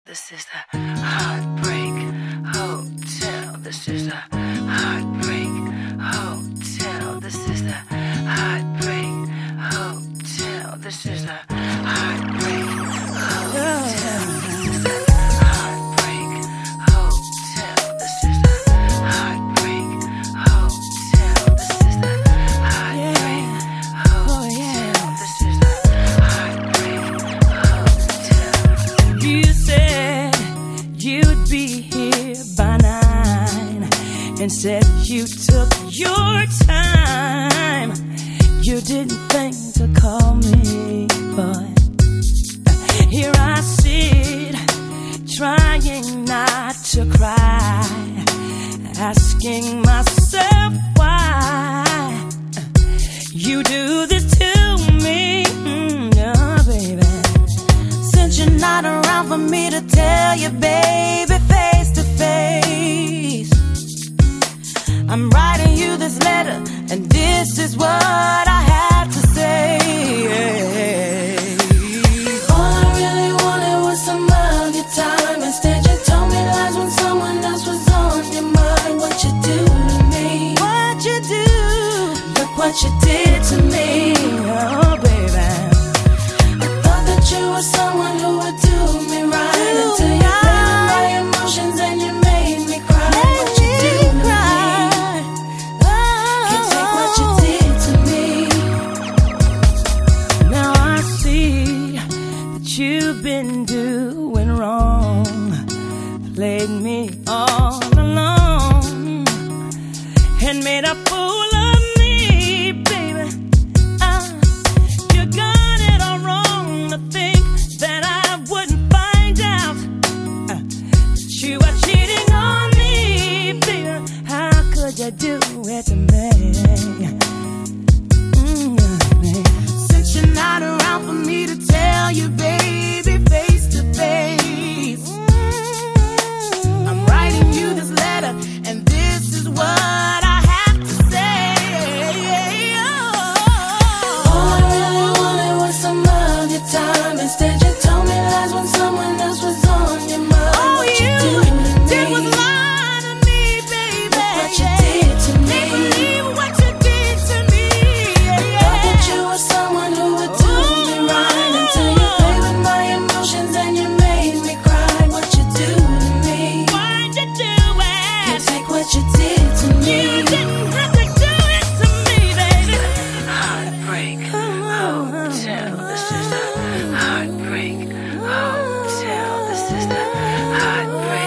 This is the Heartbreak Hotel. This is the Heartbreak Hotel. This is the Heartbreak Hotel. This is the Heartbreak Hotel. This is the Heartbreak Hotel. This is the Heartbreak Hotel. This is the Heartbreak Hotel. This is the Heartbreak Hotel. You said you'd be here by 9 and said you took your time. You didn't think to call me, but here I sit, trying not to cry, asking myself why you do this to me, oh baby. Since you're not around for me to tell you, baby, face to face, I'm writing you this letter, and this is what I have to say. All I really wanted was some of your time. Instead you told me lies when someone else was on your mind. What you do to me? What you do? Look what you did to me, oh baby. I thought that you were someone who would do me right, until you played with my emotions and you made me cry. What you do to me? Can't take what you did to me. Now I see that you've been doing wrong, played me all along, and made a fool of me, baby. You got it all wrong to think that I wouldn't find out that you were cheating on me, baby. How could you do it to me? Since you're not around for me to tell you, baby, face to face, I'm writing you this letter, and this is what I have to say. All I really wanted was some of your time. Instead you told me lies when someone else was on your mind. All what you did was lie to me, baby. Look what you did to me. Can't believe what you did to me. I thought that you were someone who would do me right, until you played with my emotions and you made me cry. What you do to me? Why'd you do it? Can't take what you did to me. You didn't have to do it to me, baby. Heartbreak Hotel. This is the Heartbreak Hotel. This is the Heartbreak